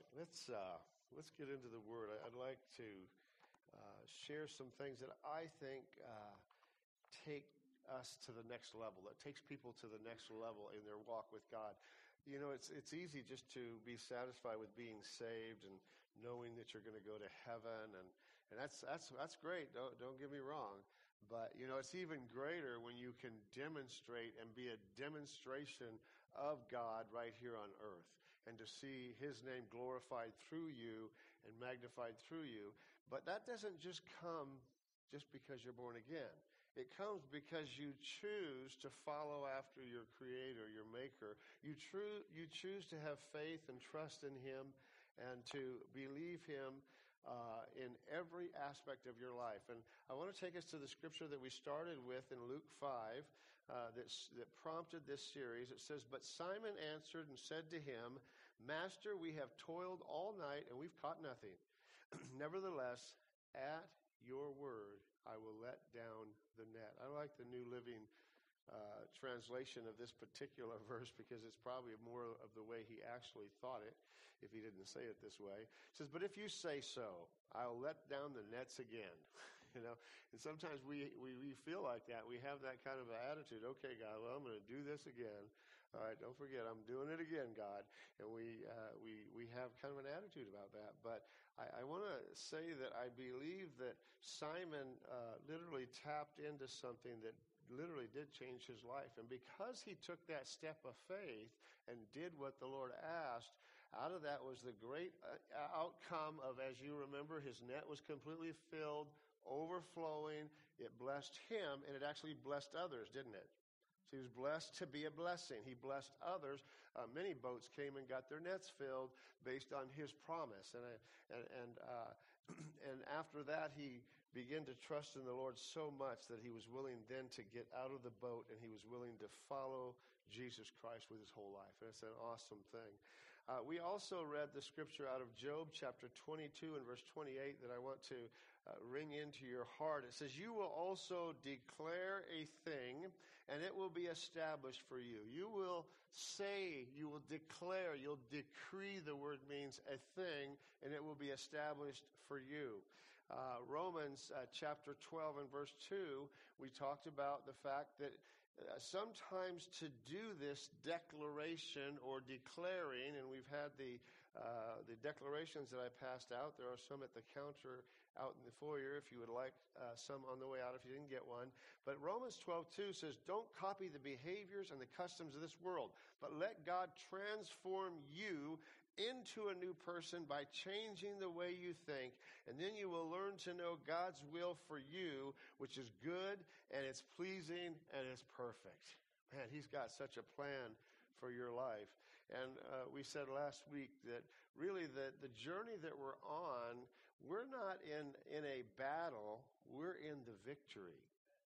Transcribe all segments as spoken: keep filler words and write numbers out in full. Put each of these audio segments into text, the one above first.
let's uh, let's get into the Word. I, I'd like to uh, share some things that I think uh, take us to the next level. That takes people to the next level in their walk with God. You know, it's it's easy just to be satisfied with being saved and knowing that you're going to go to heaven, and, and that's that's that's great. Don't don't get me wrong. But, you know, it's even greater when you can demonstrate and be a demonstration of God right here on earth, and to see his name glorified through you and magnified through you. But that doesn't just come just because you're born again. It comes because you choose to follow after your Creator, your Maker. You, tru- you choose to have faith and trust in him and to believe him Uh, in every aspect of your life. And I want to take us to the scripture that we started with in Luke five uh, that's, that prompted this series. It says, "But Simon answered and said to him, 'Master, we have toiled all night and we've caught nothing. Nevertheless, at your word, I will let down the net.'" I like the New Living Uh, translation of this particular verse because it's probably more of the way he actually thought it if he didn't say it this way. It says, "But if you say so, I'll let down the nets again." You know, and sometimes we, we, we feel like that. We have that kind of an attitude. Okay, God, well, I'm going to do this again. All right, don't forget, I'm doing it again, God. And we uh, we we have kind of an attitude about that. But I, I want to say that I believe that Simon uh, literally tapped into something that literally did change his life. And because he took that step of faith and did what the Lord asked, out of that was the great uh, outcome of, as you remember, his net was completely filled, overflowing. It blessed him, and it actually blessed others, didn't it? So he was blessed to be a blessing. He blessed others. Uh, many boats came and got their nets filled based on his promise. And I, and and, uh, and after that, he began to trust in the Lord so much that he was willing then to get out of the boat, and he was willing to follow Jesus Christ with his whole life. And it's an awesome thing. Uh, we also read the scripture out of Job chapter twenty-two and verse twenty-eight that I want to uh, ring into your heart. It says, "You will also declare a thing, and it will be established for you." You will say, you will declare, you'll decree. The word means a thing, and it will be established for you. Uh, Romans uh, chapter twelve and verse two, we talked about the fact that uh, sometimes to do this declaration or declaring, and we've had the uh, the declarations that I passed out. There are some at the counter out in the foyer if you would like uh, some on the way out if you didn't get one. But Romans twelve two says, "Don't copy the behaviors and the customs of this world, but let God transform you into a new person by changing the way you think, and then you will learn to know God's will for you, which is good, and it's pleasing, and it's perfect." Man, he's got such a plan for your life. And uh, we said last week that really the, the journey that we're on, we're not in, in a battle, we're in the victory.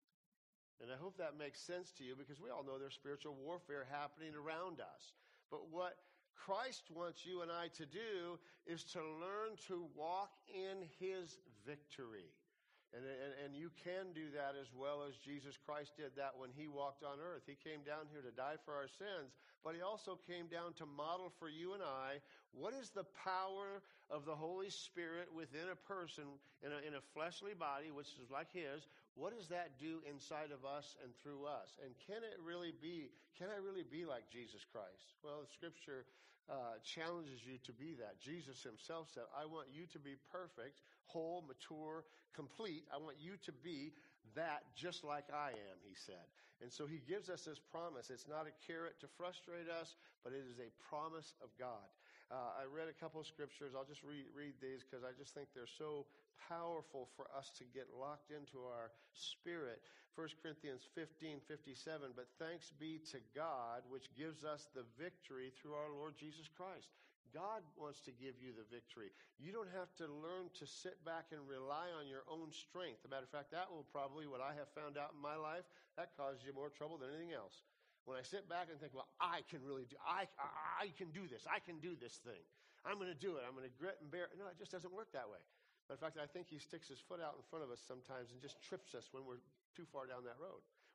And I hope that makes sense to you, because we all know there's spiritual warfare happening around us. But what Christ wants you and I to do is to learn to walk in his victory. And, and, and you can do that as well as Jesus Christ did that when he walked on earth. He came down here to die for our sins, but he also came down to model for you and I what is the power of the Holy Spirit within a person in a, in a fleshly body, which is like his. What does that do inside of us and through us? And can it really be, can I really be like Jesus Christ? Well, the scripture uh, challenges you to be that. Jesus himself said, "I want you to be perfect, whole, mature, complete. I want you to be that just like I am," he said. And so he gives us this promise. It's not a carrot to frustrate us, but it is a promise of God. Uh, I read a couple of scriptures. I'll just re- read these because I just think they're so powerful for us to get locked into our spirit. First Corinthians fifteen fifty-seven, "But thanks be to God, which gives us the victory through our Lord Jesus Christ." God wants to give you the victory. You don't have to learn to sit back and rely on your own strength. As a matter of fact, that will probably, what I have found out in my life, that causes you more trouble than anything else. When I sit back and think, well, I can really do, I, I, I can do this. I can do this thing. I'm going to do it. I'm going to grit and bear it. No, it just doesn't work that way. Matter of fact, I think he sticks his foot out in front of us sometimes and just trips us when we're too far down that road.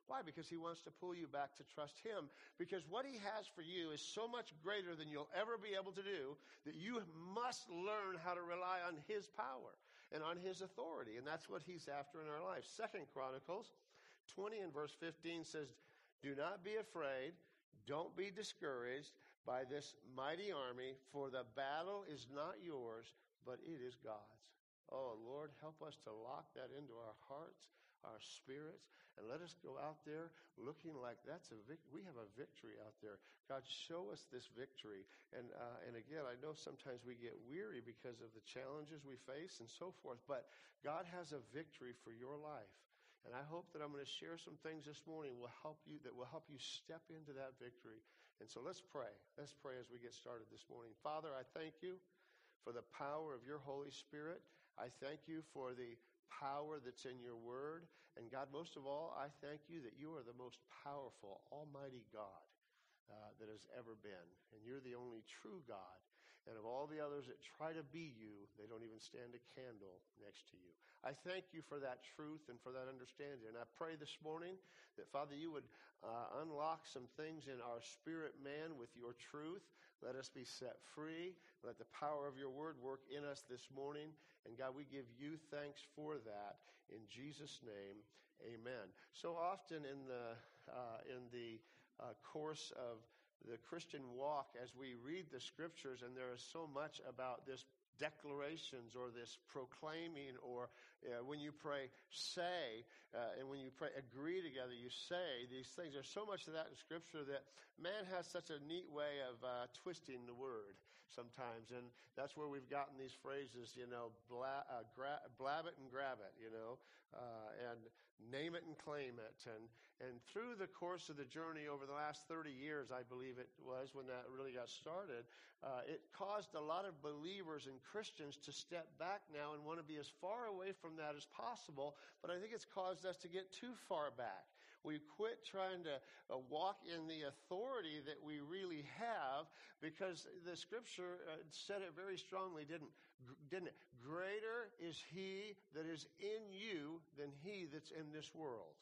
Why? Because he wants to pull you back to trust him. Because what he has for you is so much greater than you'll ever be able to do that you must learn how to rely on his power and on his authority. And that's what he's after in our life. Second Chronicles twenty and verse fifteen says, do not be afraid. Don't be discouraged by this mighty army, for the battle is not yours, but it is God's. Oh, Lord, help us to lock that into our hearts, our spirits, and let us go out there looking like that's a vic- we have a victory out there. God, show us this victory. And uh, and again, I know sometimes we get weary because of the challenges we face and so forth, but God has a victory for your life. And I hope that I'm going to share some things this morning will help you that will help you step into that victory. And so let's pray. Let's pray as we get started this morning. Father, I thank you for the power of your Holy Spirit. I thank you for the power that's in your word. And God, most of all, I thank you that you are the most powerful, almighty God uh, that has ever been. And you're the only true God. And of all the others that try to be you, they don't even stand a candle next to you. I thank you for that truth and for that understanding. And I pray this morning that, Father, you would uh, unlock some things in our spirit man with your truth. Let us be set free. Let the power of your word work in us this morning. And God, we give you thanks for that. In Jesus' name, amen. So often in the uh, in the uh, course of the Christian walk, as we read the scriptures, and there is so much about this declarations or this proclaiming, or uh, when you pray, say, uh, and when you pray, agree together, you say these things. There's so much of that in Scripture that man has such a neat way of uh, twisting the word sometimes, and that's where we've gotten these phrases, you know, bla- uh, gra- blab it and grab it, you know, uh, and name it and claim it. And and through the course of the journey over the last thirty years, I believe it was when that really got started, uh, it caused a lot of believers and Christians to step back now and want to be as far away from that as possible. But I think it's caused us to get too far back. We quit trying to uh, walk in the authority that we really have, because the Scripture uh, said it very strongly, didn't didn't it? Greater is he that is in you than he that's in this world.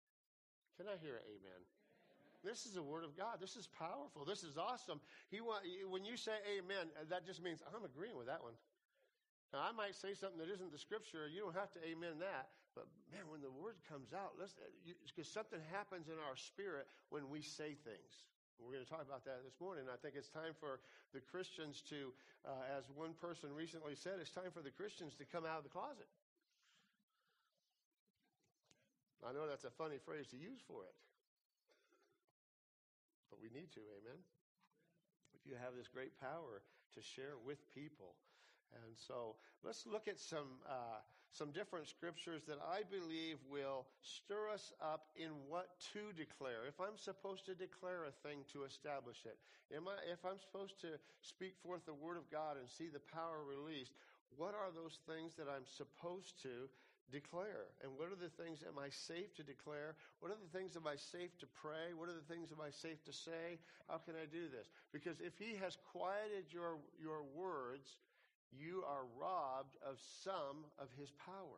Can I hear an amen? This is the word of God. This is powerful. This is awesome. He want, when you say amen, that just means I'm agreeing with that one. Now, I might say something that isn't the Scripture. You don't have to amen that. But, man, when the word comes out, let's, because something happens in our spirit when we say things. We're going to talk about that this morning. I think it's time for the Christians to, uh, as one person recently said, it's time for the Christians to come out of the closet. I know that's a funny phrase to use for it, but we need to, amen? You have this great power to share with people. And so let's look at some uh, some different scriptures that I believe will stir us up in what to declare. If I'm supposed to declare a thing to establish it, am I, if I'm supposed to speak forth the word of God and see the power released, what are those things that I'm supposed to declare? And what are the things am I safe to declare? What are the things am I safe to pray? What are the things am I safe to say? How can I do this? Because if he has quieted your your words, you are robbed of some of his power.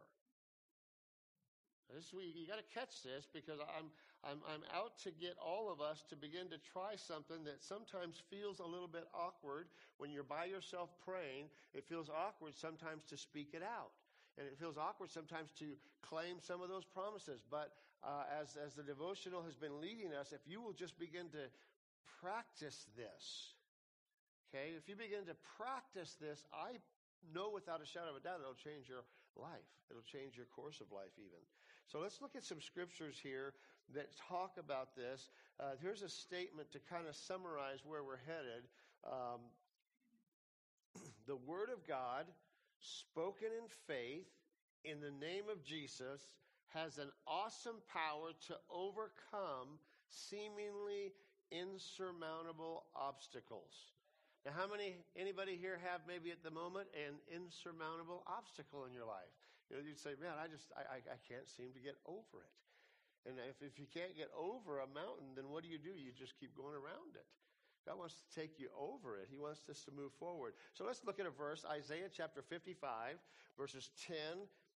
This we you got to catch this, because I'm I'm I'm out to get all of us to begin to try something that sometimes feels a little bit awkward when you're by yourself praying. It feels awkward sometimes to speak it out. And it feels awkward sometimes to claim some of those promises. But uh, as, as the devotional has been leading us, if you will just begin to practice this, okay? If you begin to practice this, I know without a shadow of a doubt it'll change your life. It'll change your course of life even. So let's look at some scriptures here that talk about this. Uh, here's a statement to kind of summarize where we're headed. Um, the Word of God, spoken in faith in the name of Jesus, has an awesome power to overcome seemingly insurmountable obstacles. Now, how many, anybody here have maybe at the moment an insurmountable obstacle in your life? You know, you'd say, man, I just, I, I, I can't seem to get over it. And if, if you can't get over a mountain, then what do you do? You just keep going around it. God wants to take you over it. He wants us to move forward. So let's look at a verse, Isaiah chapter fifty-five, verses ten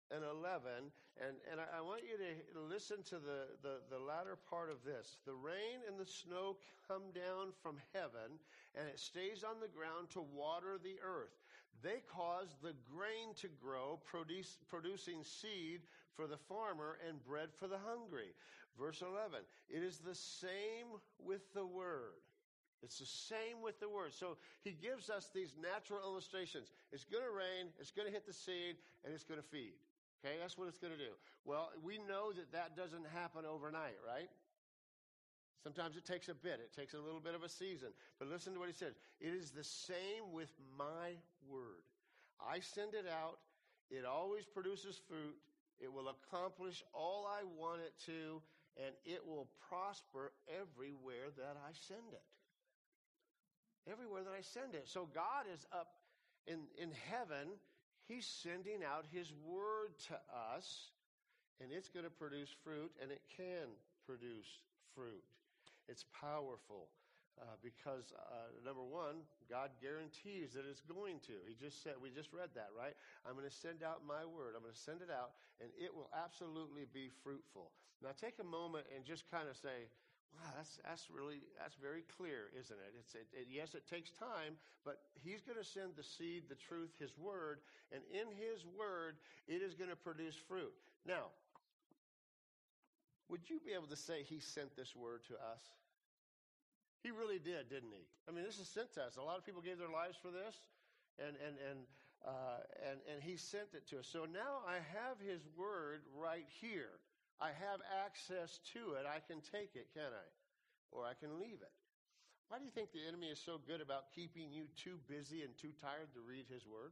and eleven, and, and I, I want you to listen to the, the, the latter part of this. The rain and the snow come down from heaven, and it stays on the ground to water the earth. They cause the grain to grow, produce, producing seed for the farmer and bread for the hungry. Verse eleven, it is the same with the word. It's the same with the word. So he gives us these natural illustrations. It's going to rain, it's going to hit the seed, and it's going to feed. Okay, that's what it's going to do. Well, we know that that doesn't happen overnight, right? Sometimes it takes a bit. It takes a little bit of a season. But listen to what he says. It is the same with my word. I send it out. It always produces fruit. It will accomplish all I want it to, and it will prosper everywhere that I send it. Everywhere that I send it. So God is up in, in heaven. He's sending out his word to us, and it's going to produce fruit, and it can produce fruit. It's powerful uh, because, uh, number one, God guarantees that it's going to. He just said, we just read that, right? I'm going to send out my word. I'm going to send it out, and it will absolutely be fruitful. Now, take a moment and just kind of say, wow, that's that's really, that's very clear, isn't it? It's it, it, yes, it takes time, but he's going to send the seed, the truth, his word, and in his word, it is going to produce fruit. Now, would you be able to say he sent this word to us? He really did, didn't he? I mean, this is sent to us. A lot of people gave their lives for this, and and and uh, and and he sent it to us. So now I have his word right here. I have access to it. I can take it, can I? Or I can leave it. Why do you think the enemy is so good about keeping you too busy and too tired to read his word?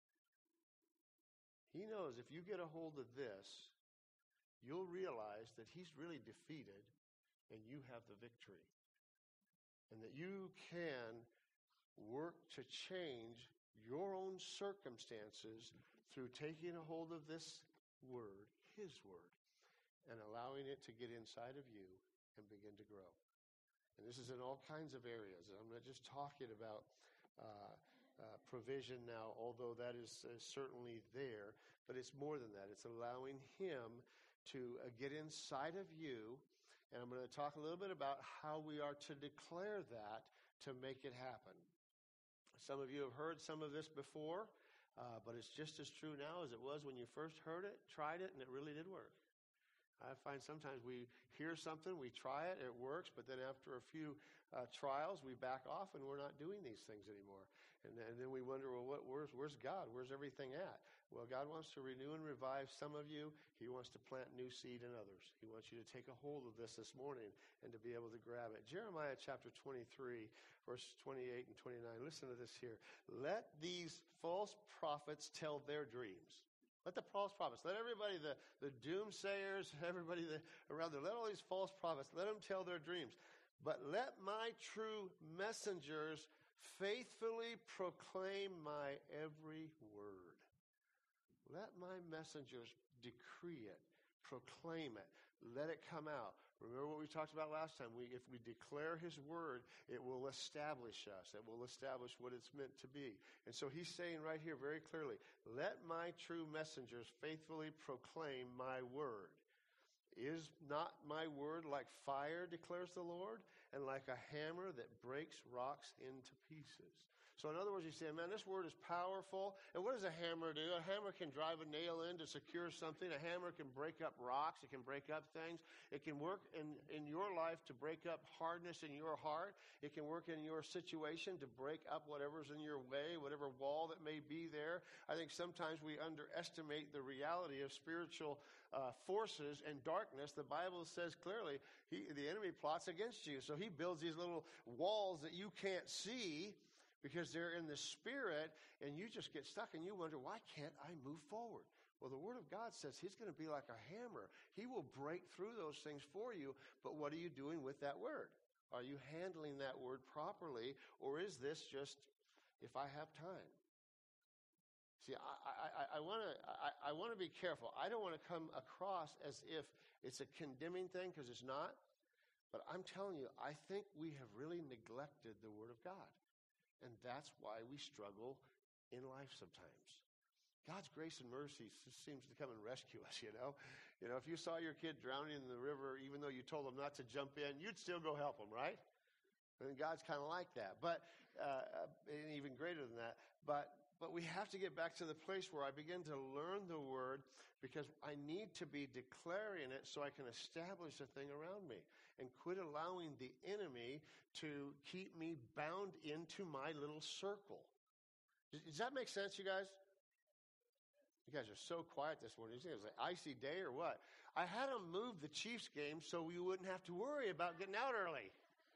He knows if you get a hold of this, you'll realize that he's really defeated and you have the victory. And that you can work to change your own circumstances through taking a hold of this word, his word, and allowing it to get inside of you and begin to grow. And this is in all kinds of areas. I'm not just talking about uh, uh, provision now, although that is uh, certainly there, but it's more than that. It's allowing him to uh, get inside of you, and I'm going to talk a little bit about how we are to declare that to make it happen. Some of you have heard some of this before, uh, but it's just as true now as it was when you first heard it, tried it, and it really did work. I find sometimes we hear something, we try it, it works, but then after a few uh, trials, we back off and we're not doing these things anymore. And, and then we wonder, well, what, where's, where's God? Where's everything at? Well, God wants to renew and revive some of you. He wants to plant new seed in others. He wants you to take a hold of this this morning and to be able to grab it. Jeremiah chapter twenty-three, verses twenty-eight and twenty-nine. Listen to this here. Let these false prophets tell their dreams. Let the false prophets, let everybody, the, the doomsayers, everybody the, around there, let all these false prophets, let them tell their dreams. But let my true messengers faithfully proclaim my every word. Let my messengers decree it, proclaim it, let it come out. Remember what we talked about last time. We, if we declare his word, it will establish us. It will establish what it's meant to be. And so he's saying right here very clearly, let my true messengers faithfully proclaim my word. Is not my word like fire, declares the Lord, and like a hammer that breaks rocks into pieces? So in other words, you say, man, this word is powerful. And what does a hammer do? A hammer can drive a nail in to secure something. A hammer can break up rocks. It can break up things. It can work in, in your life to break up hardness in your heart. It can work in your situation to break up whatever's in your way, whatever wall that may be there. I think sometimes we underestimate the reality of spiritual uh, forces and darkness. The Bible says clearly he, the enemy plots against you. So he builds these little walls that you can't see, because they're in the spirit, and you just get stuck, and you wonder, why can't I move forward? Well, the Word of God says he's going to be like a hammer. He will break through those things for you, but what are you doing with that Word? Are you handling that Word properly, or is this just, if I have time? See, I, I, I want to I, I want to be careful. I don't want to come across as if it's a condemning thing, because it's not. But I'm telling you, I think we have really neglected the Word of God. And that's why we struggle in life sometimes. God's grace and mercy just seems to come and rescue us, you know. You know, if you saw your kid drowning in the river, even though you told them not to jump in, you'd still go help them, right? And God's kind of like that, but uh, and even greater than that. But but we have to get back to the place where I begin to learn the word, because I need to be declaring it so I can establish a thing around me and quit allowing the enemy to keep me bound into my little circle. Does, does that make sense, you guys? You guys are so quiet this morning. You think it was an icy day or what? I had them move the Chiefs game so we wouldn't have to worry about getting out early.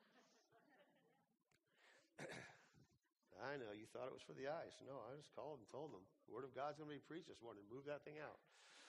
I know, you thought it was for the ice. No, I just called and told them, the word of God's going to be preached this morning. Move that thing out.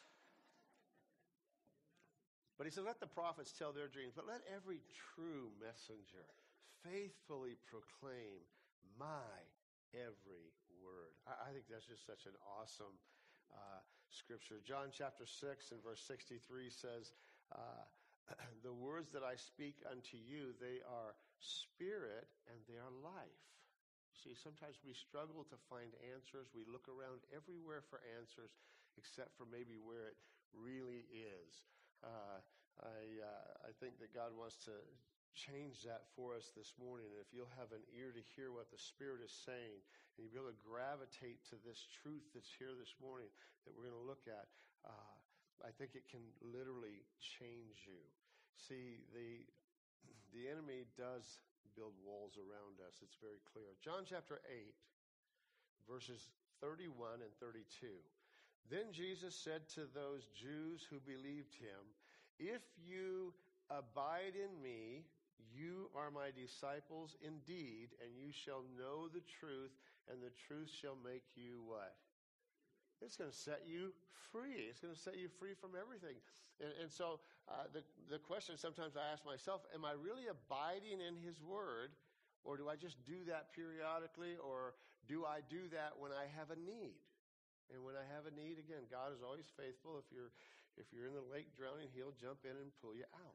But he said, let the prophets tell their dreams, but let every true messenger faithfully proclaim my every word. I, I think that's just such an awesome uh, scripture. John chapter six and verse sixty-three says, uh, the words that I speak unto you, they are spirit and they are life. See, sometimes we struggle to find answers. We look around everywhere for answers, except for maybe where it really is. Uh, I uh, I think that God wants to change that for us this morning. And if you'll have an ear to hear what the Spirit is saying, and you'll be able to gravitate to this truth that's here this morning that we're going to look at, uh, I think it can literally change you. See, the the enemy does build walls around us. It's very clear. John chapter eight, verses thirty-one and thirty-two. Then Jesus said to those Jews who believed him, if you abide in me, you are my disciples indeed, and you shall know the truth, and the truth shall make you what? It's going to set you free. It's going to set you free from everything. And, and so uh, the, the question sometimes I ask myself, am I really abiding in his word, or do I just do that periodically, or do I do that when I have a need? And when I have a need, again, God is always faithful. If you're, if you're in the lake drowning, he'll jump in and pull you out.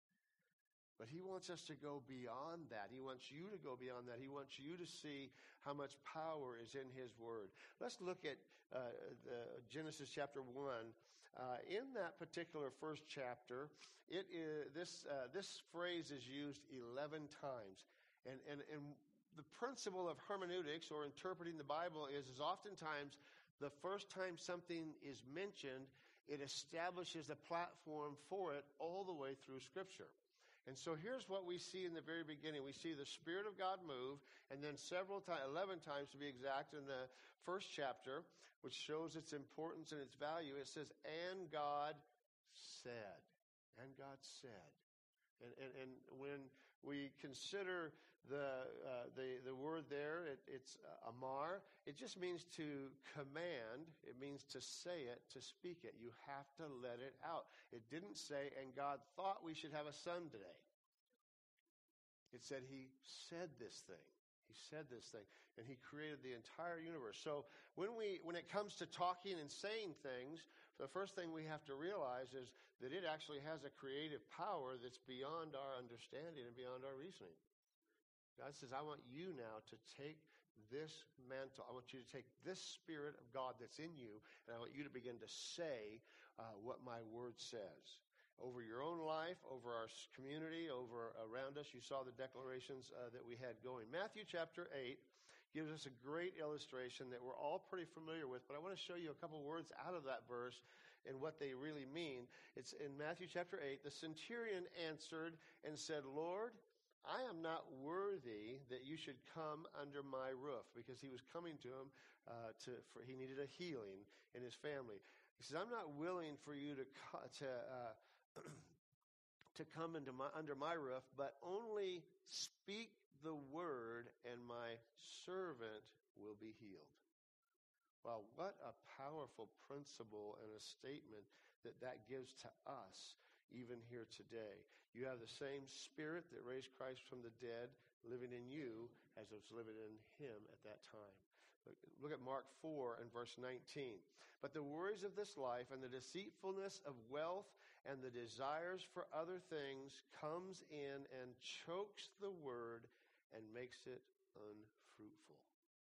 But he wants us to go beyond that. He wants you to go beyond that. He wants you to see how much power is in his word. Let's look at uh, the Genesis chapter one. Uh, in that particular first chapter, it is, this uh, this phrase is used eleven times. And, and, and the principle of hermeneutics, or interpreting the Bible, is, is oftentimes the first time something is mentioned, it establishes a platform for it all the way through Scripture. And so here's what we see in the very beginning. We see the Spirit of God move, and then several times, eleven times to be exact, in the first chapter, which shows its importance and its value. It says, and God said. And God said. And, and, and when we consider the uh, the the word there, it, it's uh, amar. It just means to command. It means to say it, to speak it. You have to let it out. It didn't say, and God thought we should have a son today. It said he said this thing. He said this thing, and he created the entire universe. So when we when it comes to talking and saying things, the first thing we have to realize is that it actually has a creative power that's beyond our understanding and beyond our reasoning. God says, I want you now to take this mantle. I want you to take this Spirit of God that's in you, and I want you to begin to say uh, what my word says. Over your own life, over our community, over around us. You saw the declarations uh, that we had going. Matthew chapter eight gives us a great illustration that we're all pretty familiar with, but I want to show you a couple words out of that verse and what they really mean. It's in Matthew chapter eight. The centurion answered and said, Lord, I am not worthy that you should come under my roof, because he was coming to him uh, to for he needed a healing in his family. He says, I'm not willing for you to to uh, to come into my under my roof, but only speak the word, and my servant will be healed. Wow, what a powerful principle and a statement that that gives to us even here today. You have the same Spirit that raised Christ from the dead living in you as it was living in him at that time. Look, look at Mark four and verse nineteen. But the worries of this life and the deceitfulness of wealth and the desires for other things comes in and chokes the word and makes it unfruitful.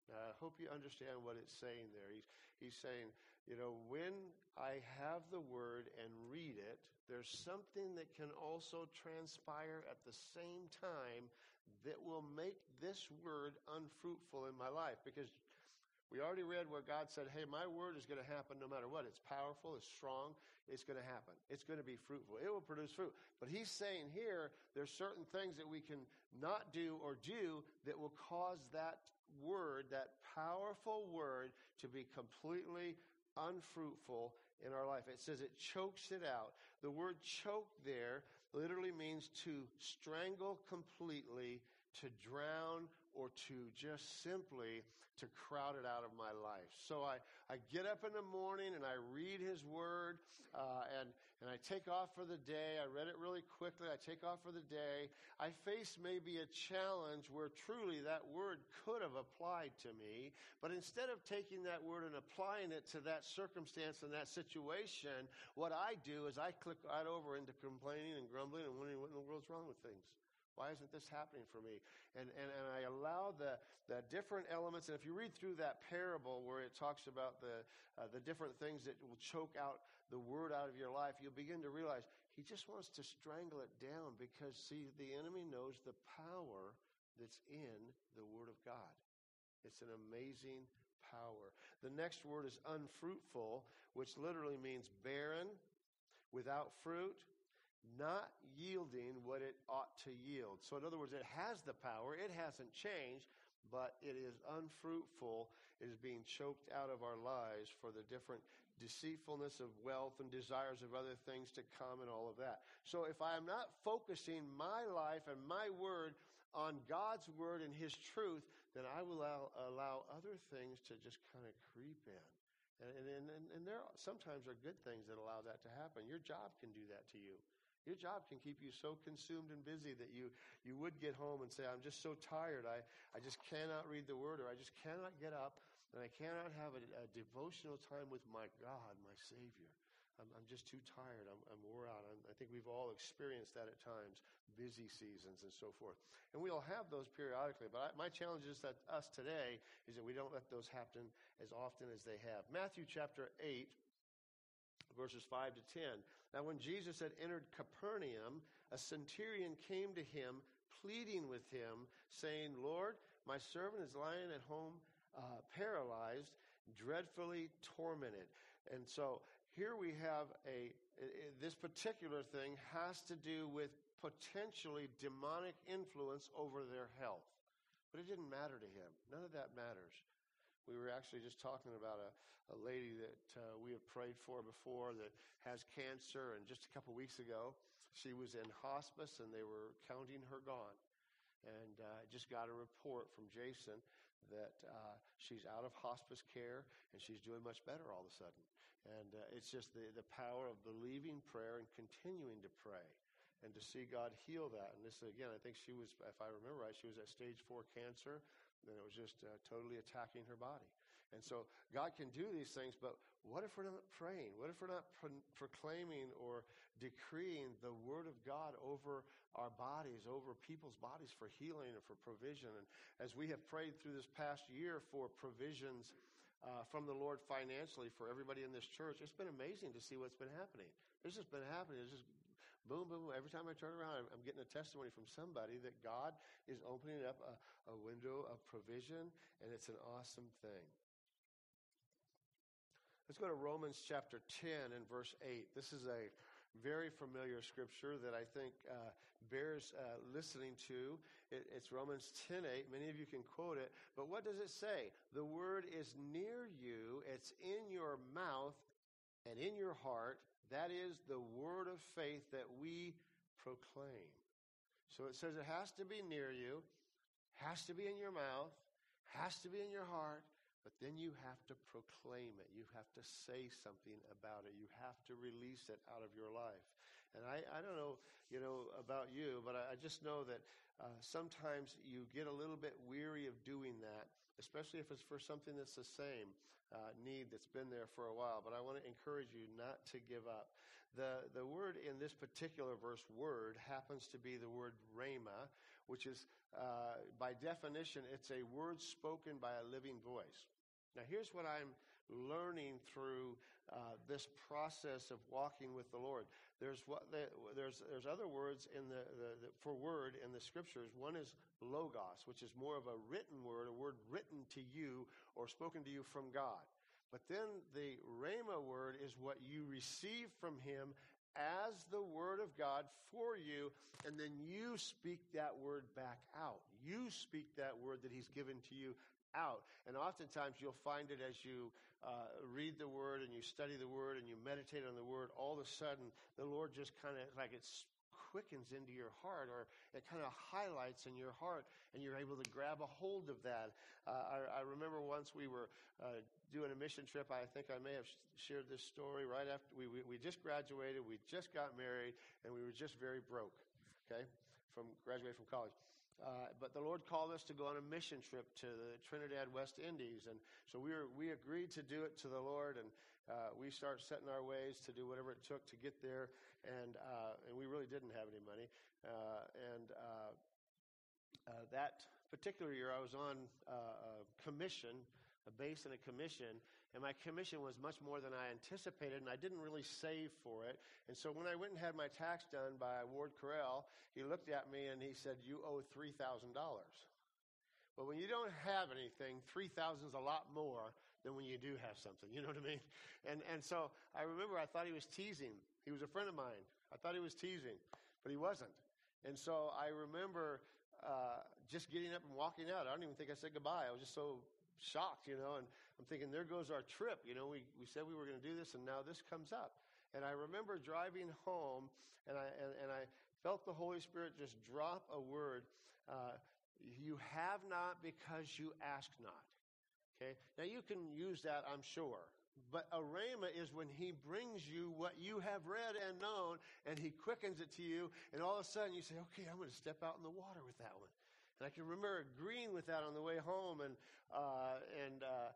Now, I hope you understand what it's saying there. He's, he's saying, you know, when I have the word and read it, there's something that can also transpire at the same time that will make this word unfruitful in my life. Because we already read where God said, hey, my word is going to happen no matter what. It's powerful, it's strong, it's going to happen. It's going to be fruitful. It will produce fruit. But he's saying here, there's certain things that we can not do or do that will cause that word, that powerful word, to be completely unfruitful in our life. It says it chokes it out. The word choke there literally means to strangle completely, to drown, or to just simply to crowd it out of my life. So I, I get up in the morning and I read his word, uh, and, and I take off for the day. I read it really quickly. I take off for the day. I face maybe a challenge where truly that word could have applied to me, but instead of taking that word and applying it to that circumstance and that situation, what I do is I click right over into complaining and grumbling and wondering what in the world's wrong with things. Why isn't this happening for me? And, and and I allow the the different elements. And if you read through that parable where it talks about the uh, the different things that will choke out the word out of your life, you'll begin to realize he just wants to strangle it down because, see, the enemy knows the power that's in the word of God. It's an amazing power. The next word is unfruitful, which literally means barren, without fruit, not yielding what it ought to yield. So in other words, it has the power. It hasn't changed, but it is unfruitful. It is being choked out of our lives for the different deceitfulness of wealth and desires of other things to come and all of that. So if I am not focusing my life and my word on God's word and his truth, then I will allow, allow other things to just kind of creep in. And, and, and, and there are, sometimes are good things that allow that to happen. Your job can do that to you. Your job can keep you so consumed and busy that you, you would get home and say, I'm just so tired. I, I just cannot read the word, or I just cannot get up, and I cannot have a, a devotional time with my God, my Savior. I'm, I'm just too tired. I'm, I'm wore out. I'm, I think we've all experienced that at times, busy seasons and so forth. And we all have those periodically. But I, my challenge is that us today is that we don't let those happen as often as they have. Matthew chapter eight, verses five to ten. Now, when Jesus had entered Capernaum, a centurion came to him, pleading with him, saying, Lord, my servant is lying at home, uh, paralyzed, dreadfully tormented. And so here we have a, this particular thing has to do with potentially demonic influence over their health. But it didn't matter to him. None of that matters. We were actually just talking about a, a lady that uh, we have prayed for before that has cancer, and just a couple weeks ago, she was in hospice, and they were counting her gone. And I uh, just got a report from Jason that uh, she's out of hospice care, and she's doing much better all of a sudden. And uh, it's just the, the power of believing prayer and continuing to pray and to see God heal that. And this, again, I think she was, if I remember right, she was at stage four cancer. And it was just uh, totally attacking her body. And so God can do these things, but what if we're not praying? What if we're not pro- proclaiming or decreeing the word of God over our bodies, over people's bodies for healing and for provision? And as we have prayed through this past year for provisions uh, from the Lord financially for everybody in this church, it's been amazing to see what's been happening. It's just been happening. It's just boom, boom, boom. Every time I turn around, I'm, I'm getting a testimony from somebody that God is opening up a, a window of provision, and it's an awesome thing. Let's go to Romans chapter ten and verse eight. This is a very familiar scripture that I think uh, bears uh, listening to. It, it's Romans ten eight. Many of you can quote it. But what does it say? The word is near you. It's in your mouth and in your heart. That is the word of faith that we proclaim. So it says it has to be near you, has to be in your mouth, has to be in your heart, but then you have to proclaim it. You have to say something about it. You have to release it out of your life. And I, I don't know, you know, about you, but I, I just know that uh, sometimes you get a little bit weary of doing that, especially if it's for something that's the same uh, need that's been there for a while. But I want to encourage you not to give up. The, the word in this particular verse, word, happens to be the word rhema, which is, uh, by definition, it's a word spoken by a living voice. Now, here's what I'm learning through uh, this process of walking with the Lord. There's what the, there's there's other words in the, the, the for word in the scriptures. One is logos, which is more of a written word, a word written to you or spoken to you from God. But then the rhema word is what you receive from him as the word of God for you, and then you speak that word back out. You speak that word that he's given to you out. And oftentimes you'll find it as you uh, read the word and you study the word and you meditate on the word, all of a sudden the Lord just kind of like it quickens into your heart, or it kind of highlights in your heart, and you're able to grab a hold of that. Uh, I, I remember once we were uh, doing a mission trip. I think I may have shared this story right after we, we, we just graduated, we just got married, and we were just very broke, okay, from graduating from college. Uh, but the Lord called us to go on a mission trip to the Trinidad West Indies, and so we were we agreed to do it to the Lord, and uh, we started setting our ways to do whatever it took to get there, and uh, and we really didn't have any money, uh, and uh, uh, that particular year I was on uh, a commission, a base and a commission, and my commission was much more than I anticipated, and I didn't really save for it. And so when I went and had my tax done by Ward Correll, he looked at me and he said, "You owe three thousand dollars. But when you don't have anything, three thousand dollars is a lot more than when you do have something. You know what I mean? And and so I remember I thought he was teasing. He was a friend of mine. I thought he was teasing, but he wasn't. And so I remember uh, just getting up and walking out. I don't even think I said goodbye. I was just so shocked, you know, and I'm thinking, there goes our trip. You know, we, we said we were going to do this, and now this comes up. And I remember driving home, and I and, and I felt the Holy Spirit just drop a word. Uh, you have not because you ask not. Okay? Now, you can use that, I'm sure. But a rhema is when he brings you what you have read and known, and he quickens it to you, and all of a sudden you say, okay, I'm going to step out in the water with that one. And I can remember agreeing with that on the way home, and uh, and uh,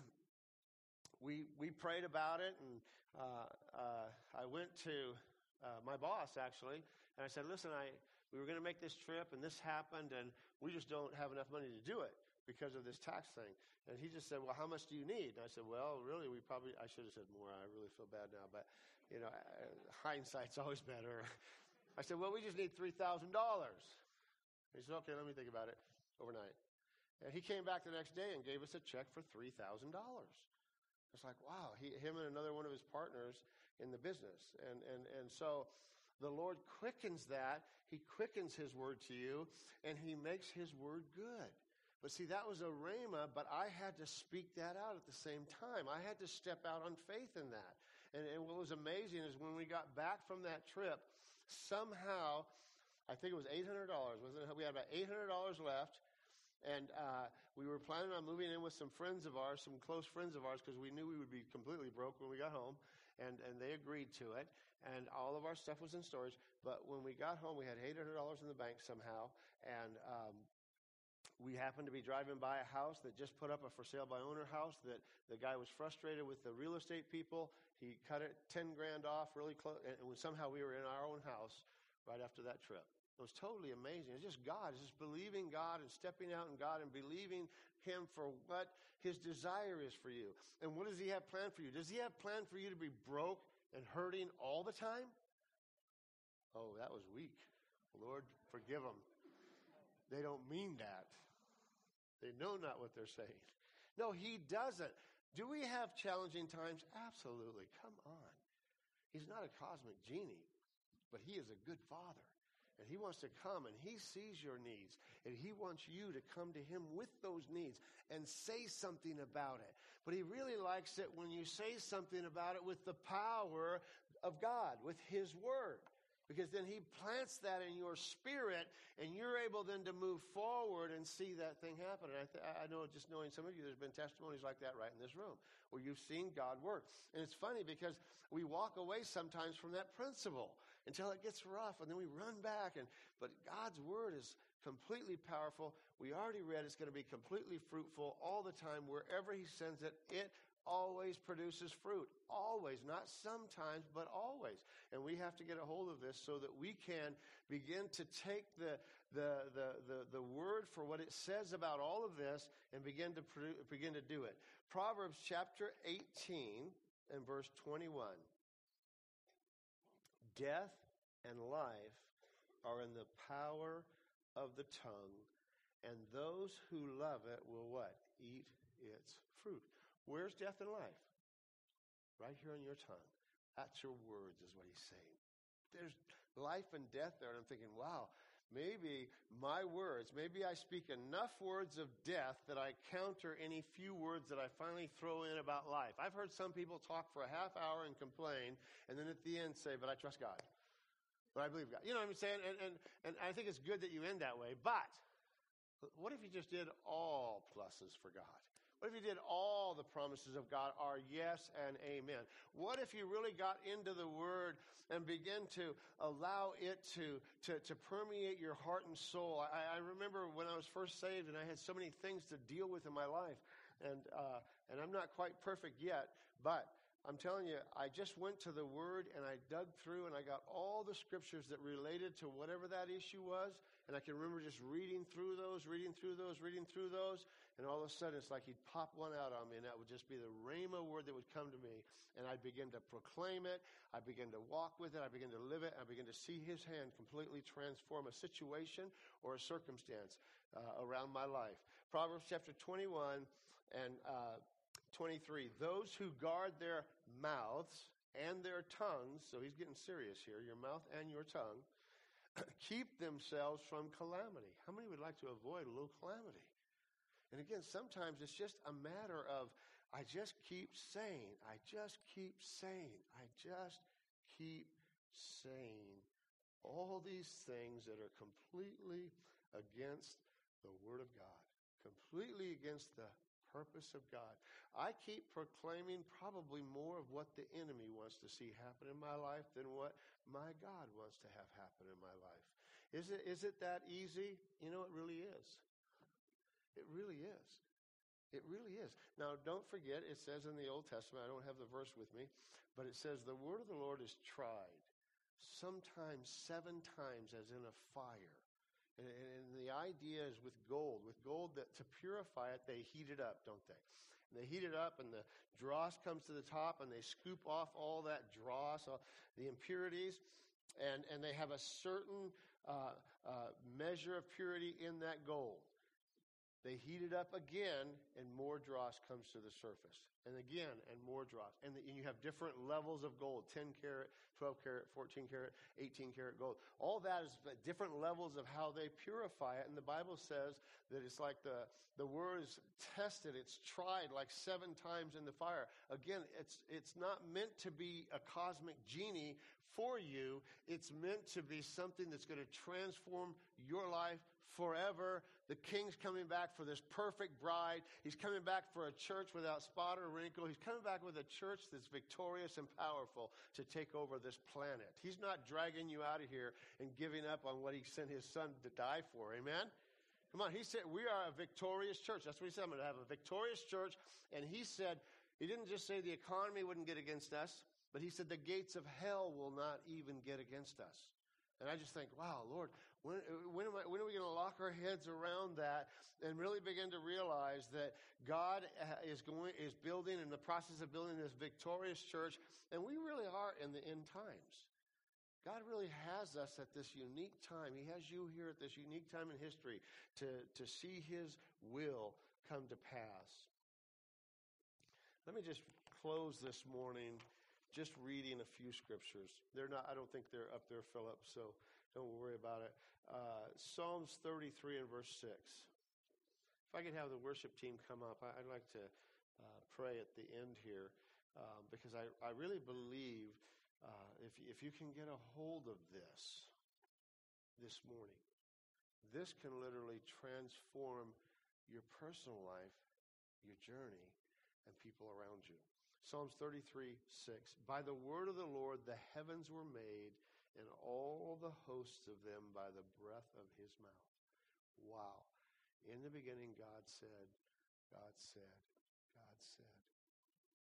we we prayed about it, and uh, uh, I went to uh, my boss actually, and I said, "Listen, I we were going to make this trip, and this happened, and we just don't have enough money to do it because of this tax thing." And he just said, "Well, how much do you need?" And I said, "Well, really, we probably I should have said more. I really feel bad now, but you know, hindsight's always better." I said, "Well, we just need three thousand dollars." He said, "Okay, let me think about it overnight." And he came back the next day and gave us a check for three thousand dollars. It's like, wow, he, him and another one of his partners in the business. And, and, and so the Lord quickens that. He quickens his word to you, and he makes his word good. But see, that was a rhema, but I had to speak that out at the same time. I had to step out on faith in that. And, and what was amazing is when we got back from that trip, somehow, I think it was eight hundred dollars, wasn't it? We had about eight hundred dollars left, and uh, we were planning on moving in with some friends of ours, some close friends of ours, because we knew we would be completely broke when we got home, and, and they agreed to it, and all of our stuff was in storage. But when we got home, we had eight hundred dollars in the bank somehow, and um, we happened to be driving by a house that just put up a for sale by owner house that the guy was frustrated with the real estate people. He cut it ten grand off really close, and somehow we were in our own house right after that trip. It was totally amazing. It's just God. It's just believing God and stepping out in God and believing him for what his desire is for you. And what does he have planned for you? Does he have planned for you to be broke and hurting all the time? Oh, that was weak. Lord, forgive them. They don't mean that. They know not what they're saying. No, he doesn't. Do we have challenging times? Absolutely. Come on. He's not a cosmic genie, but he is a good father. And he wants to come, and he sees your needs, and he wants you to come to him with those needs and say something about it. But he really likes it when you say something about it with the power of God, with his word. Because then he plants that in your spirit, and you're able then to move forward and see that thing happen. And I, th- I know, just knowing some of you, there's been testimonies like that right in this room, where you've seen God work. And it's funny because we walk away sometimes from that principle until it gets rough, and then we run back. And but God's word is completely powerful. We already read it's going to be completely fruitful all the time. Wherever he sends it, it always produces fruit. Always, not sometimes, but always. And we have to get a hold of this so that we can begin to take the the the the, the word for what it says about all of this and begin to produ- begin to do it. Proverbs chapter eighteen and verse twenty-one. Death and life are in the power of the tongue, and those who love it will what? Eat its fruit. Where's death and life? Right here on your tongue. That's your words, is what he's saying. There's life and death there, and I'm thinking, wow, maybe my words, maybe I speak enough words of death that I counter any few words that I finally throw in about life. I've heard some people talk for a half hour and complain, and then at the end say, but I trust God. But I believe God. You know what I'm saying? And, and, and I think it's good that you end that way. But what if you just did all pluses for God? What if you did all the promises of God are yes and amen? What if you really got into the Word and begin to allow it to, to, to permeate your heart and soul? I, I remember when I was first saved and I had so many things to deal with in my life. And, uh, and I'm not quite perfect yet, but I'm telling you, I just went to the Word and I dug through and I got all the scriptures that related to whatever that issue was. And I can remember just reading through those, reading through those, reading through those. And all of a sudden, it's like he'd pop one out on me, and that would just be the rhema word that would come to me. And I'd begin to proclaim it. I begin to walk with it. I begin to live it. I begin to see his hand completely transform a situation or a circumstance uh, around my life. Proverbs chapter twenty-one and uh, twenty-three. Those who guard their mouths and their tongues, so he's getting serious here, your mouth and your tongue, keep themselves from calamity. How many would like to avoid a little calamity? And again, sometimes it's just a matter of, I just keep saying, I just keep saying, I just keep saying all these things that are completely against the Word of God, completely against the purpose of God. I keep proclaiming probably more of what the enemy wants to see happen in my life than what my God wants to have happen in my life. Is it, is it that easy? You know, it really is. It really is. It really is. Now, don't forget, it says in the Old Testament, I don't have the verse with me, but it says the word of the Lord is tried, sometimes seven times as in a fire. And, and the idea is with gold. With gold, that to purify it, they heat it up, don't they? And they heat it up, and the dross comes to the top, and they scoop off all that dross, all the impurities, and, and they have a certain uh, uh, measure of purity in that gold. They heat it up again, and more dross comes to the surface. And again, and more dross. And, the, and you have different levels of gold, ten karat, twelve karat, fourteen karat, eighteen karat gold. All that is different levels of how they purify it. And the Bible says that it's like the, the word is tested, it's tried like seven times in the fire. Again, it's, it's not meant to be a cosmic genie for you. It's meant to be something that's going to transform your life forever. The King's coming back for this perfect bride. He's coming back for a church without spot or wrinkle. He's coming back with a church that's victorious and powerful to take over this planet. He's not dragging you out of here and giving up on what he sent his son to die for. Amen? Come on. He said we are a victorious church. That's what he said. I'm going to have a victorious church. And he said, he didn't just say the economy wouldn't get against us, but he said the gates of hell will not even get against us. And I just think, wow, Lord, when, when, am I, when are we going to lock our heads around that and really begin to realize that God is going is building, in the process of building this victorious church, and we really are in the end times. God really has us at this unique time. He has you here at this unique time in history to, to see his will come to pass. Let me just close this morning just reading a few scriptures. They're not, I don't think they're up there, Philip, so don't worry about it. Uh, Psalms thirty-three and verse six. If I could have the worship team come up, I, I'd like to uh, pray at the end here, um, because I, I really believe uh, if, if you can get a hold of this this morning, this can literally transform your personal life, your journey, and people around you. Psalms thirty-three, six. By the word of the Lord the heavens were made, and all the hosts of them by the breath of his mouth. Wow. In the beginning God said, God said, God said.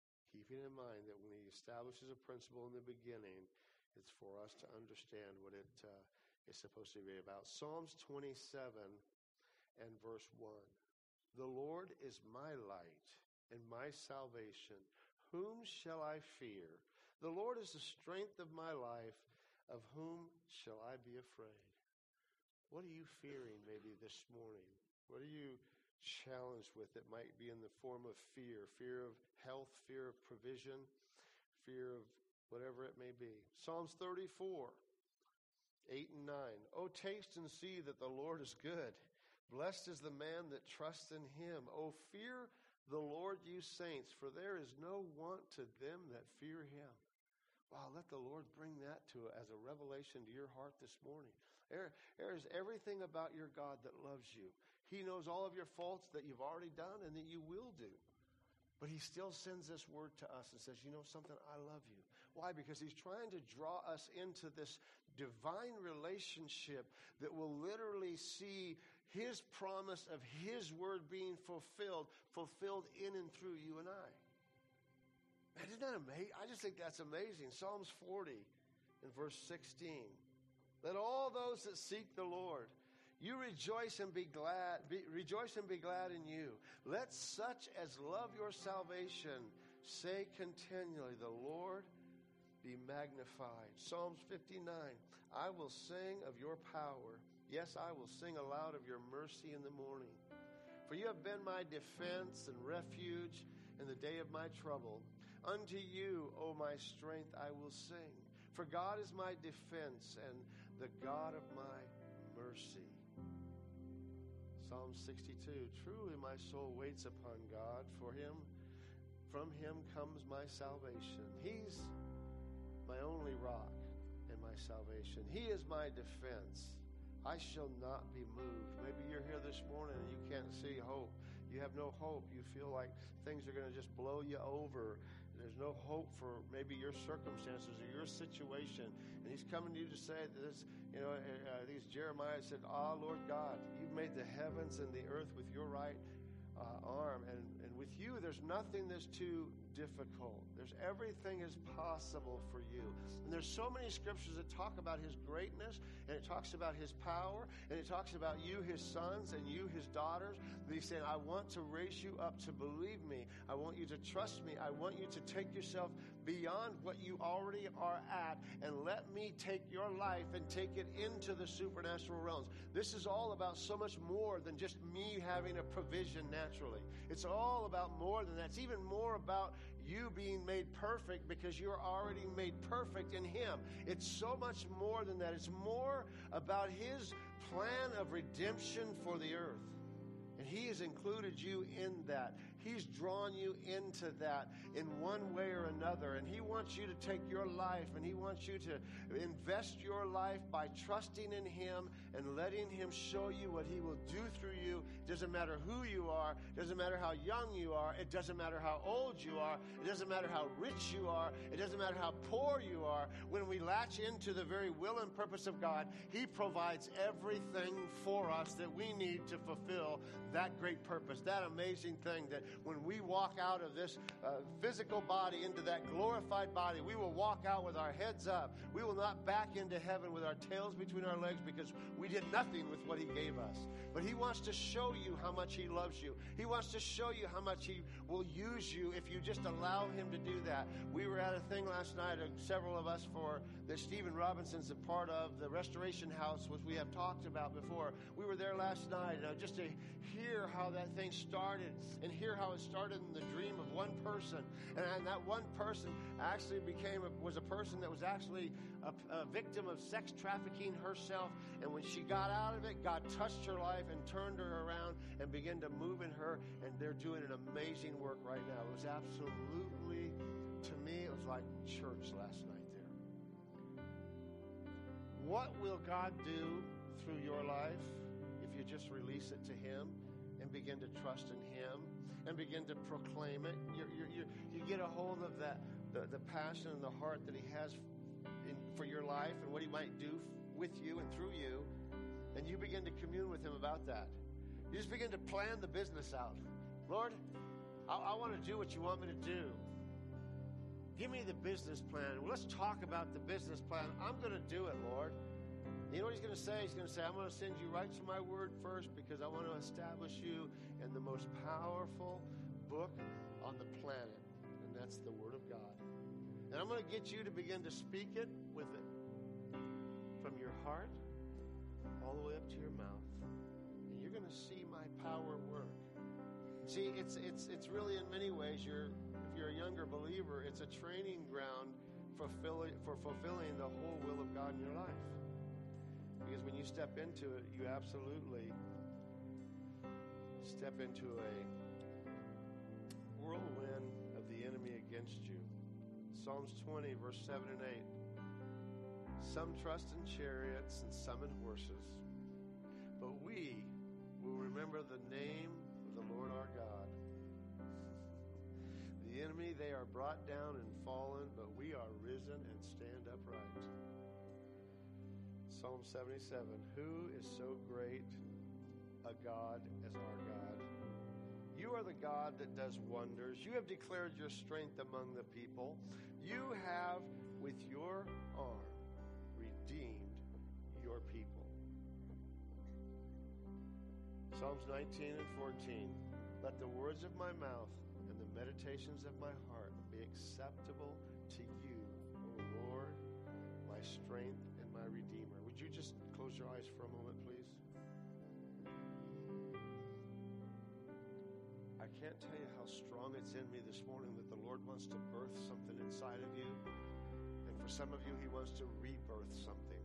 keeping in mind that when he establishes a principle in the beginning, it's for us to understand what it uh, is supposed to be about. Psalms twenty-seven and verse one. The Lord is my light and my salvation. Whom shall I fear? The Lord is the strength of my life. Of whom shall I be afraid? What are you fearing maybe this morning? What are you challenged with that might be in the form of fear? Fear of health, fear of provision, fear of whatever it may be. Psalms thirty-four, eight and nine. Oh, taste and see that the Lord is good. Blessed is the man that trusts in him. Oh, fear the Lord, you saints, for there is no want to them that fear him. Wow, let the Lord bring that to as a revelation to your heart this morning. There, there is everything about your God that loves you. He knows all of your faults that you've already done and that you will do. But he still sends this word to us and says, you know something, I love you. Why? Because he's trying to draw us into this divine relationship that will literally see his promise of his word being fulfilled, fulfilled in and through you and I. Man, isn't that amazing? I just think that's amazing. Psalms forty and verse sixteen. Let all those that seek the Lord, you rejoice and be glad, be, rejoice and be glad in you. Let such as love your salvation say continually, the Lord be magnified. Psalms fifty-nine, I will sing of your power. Yes, I will sing aloud of your mercy in the morning. For you have been my defense and refuge in the day of my trouble. Unto you, O my strength, I will sing. For God is my defense and the God of my mercy. Psalm sixty-two, truly my soul waits upon God. For him, from him comes my salvation. He's my only rock and my salvation. He is my defense. I shall not be moved. Maybe you're here this morning and you can't see hope. You have no hope. You feel like things are going to just blow you over. There's no hope for maybe your circumstances or your situation. And he's coming to you to say that this, you know, uh, these Jeremiah said, ah, Lord God, you've made the heavens and the earth with your right uh, arm. And, and with you, there's nothing that's too difficult. There's everything is possible for you. And there's so many scriptures that talk about his greatness, and it talks about his power, and it talks about you, his sons, and you, his daughters. And he's saying, I want to raise you up to believe me. I want you to trust me. I want you to take yourself beyond what you already are at, and let me take your life and take it into the supernatural realms. This is all about so much more than just me having a provision naturally. It's all about more than that. It's even more about you being made perfect because you're already made perfect in him. It's so much more than that. It's more about his plan of redemption for the earth. And he has included you in that. He's drawn you into that in one way or another. And he wants you to take your life and he wants you to invest your life by trusting in him and letting him show you what he will do through you. It doesn't matter who you are. It doesn't matter how young you are. It doesn't matter how old you are. It doesn't matter how rich you are. It doesn't matter how poor you are. When we latch into the very will and purpose of God, he provides everything for us that we need to fulfill that great purpose, that amazing thing that when we walk out of this uh, physical body into that glorified body, we will walk out with our heads up. We will not back into heaven with our tails between our legs because we did nothing with what he gave us. But he wants to show you how much he loves you. He wants to show you how much he will use you if you just allow him to do that. We were at a thing last night, uh, several of us, for that Stephen Robinson's a part of, the Restoration House, which we have talked about before. We were there last night uh, just to hear how that thing started and hear how it started in the dream of one person. And, and that one person actually became a, was a person that was actually a, a victim of sex trafficking herself. And when she got out of it, God touched her life and turned her around and began to move in her. And they're doing an amazing work right now. It was absolutely, to me, it was like church last night there. What will God do through your life if you just release it to him and begin to trust in him and begin to proclaim it? You're, you're, you're, you get a hold of that, the, the passion and the heart that he has in, for your life and what he might do with you and through you, and you begin to commune with him about that. You just begin to plan the business out. Lord, I, I want to do what you want me to do. Give me the business plan. Well, let's talk about the business plan. I'm going to do it, Lord. You know what he's going to say? He's going to say, I'm going to send you right to my word first because I want to establish you in the most powerful book on the planet, and that's the Word of God. And I'm going to get you to begin to speak it with it from your heart all the way up to your mouth. And you're going to see my power work. See, it's it's it's really in many ways, you're if you're a younger believer, it's a training ground for fulfilling, for fulfilling the whole will of God in your life. Because when you step into it, you absolutely step into a whirlwind of the enemy against you. Psalms twenty, verse seven and eight. Some trust in chariots and some in horses, but we will remember the name of the Lord our God. The enemy, they are brought down and fallen, but we are risen and stand upright. Psalm seventy-seven, who is so great a God as our God? You are the God that does wonders. You have declared your strength among the people. You have, with your arm, redeemed your people. Psalms nineteen and fourteen, let the words of my mouth and the meditations of my heart be acceptable to you, O Lord, my strength and my Redeemer. Would you just close your eyes for a moment, please? I can't tell you how strong it's in me this morning that the Lord wants to birth something inside of you. And for some of you, he wants to rebirth something.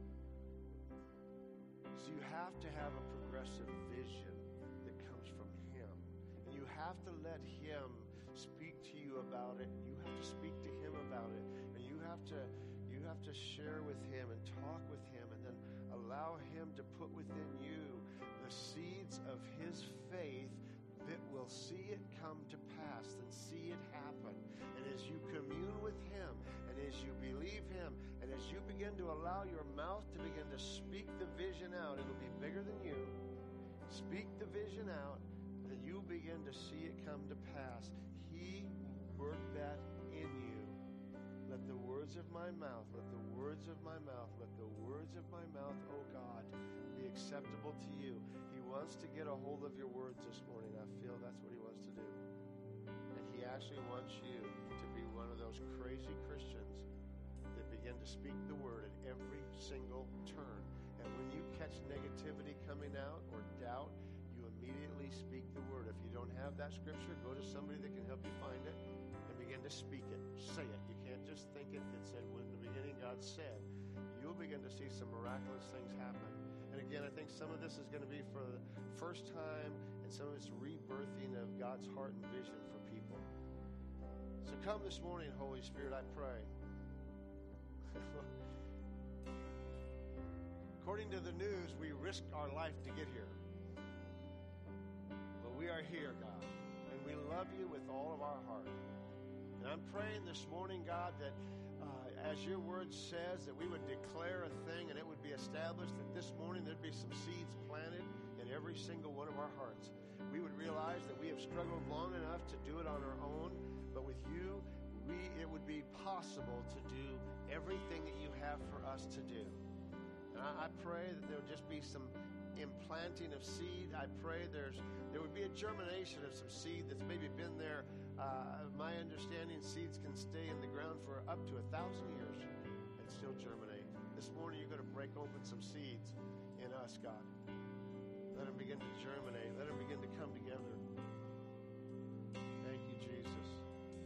So you have to have a progressive vision that comes from him. And you have to let him speak to you about it. You have to speak to him about it. And you have to you have to share with him and talk with him and then allow him to put within you the seeds of his faith that will see it come to pass and see it happen. And as you commune with him and as you believe him and as you begin to allow your mouth to begin to speak the vision out, it'll be bigger than you. Speak the vision out and you begin to see it come to pass. He will work that in you. Let the words of my mouth, let the words of my mouth, let the words of my mouth, oh God, be acceptable to you. He wants to get a hold of your words this morning. I feel that's what he wants to do. And he actually wants you to be one of those crazy Christians that begin to speak the word at every single turn. And when you catch negativity coming out or doubt, you immediately speak the word. If you don't have that scripture, go to somebody that can help you find it and begin to speak it. Say it. You can't just think it. It said when in the beginning God said. You'll begin to see some miraculous things happen. And again, I think some of this is going to be for the first time, and some of it's rebirthing of God's heart and vision for people. So come this morning, Holy Spirit, I pray. According to the news, we risked our life to get here. But we are here, God, and we love you with all of our heart. And I'm praying this morning, God, that uh, as your word says, that we would declare a thing and it would be established, that this morning there'd be some seeds planted in every single one of our hearts. We would realize that we have struggled long enough to do it on our own, but with you, we it would be possible to do everything that you have for us to do. And I, I pray that there would just be some implanting of seed. I pray there's there would be a germination of some seed that's maybe been there. Uh, my understanding, seeds can stay in the ground for up to a thousand years and still germinate. This morning, you're going to break open some seeds in us, God. Let them begin to germinate. Let them begin to come together. Thank you, Jesus.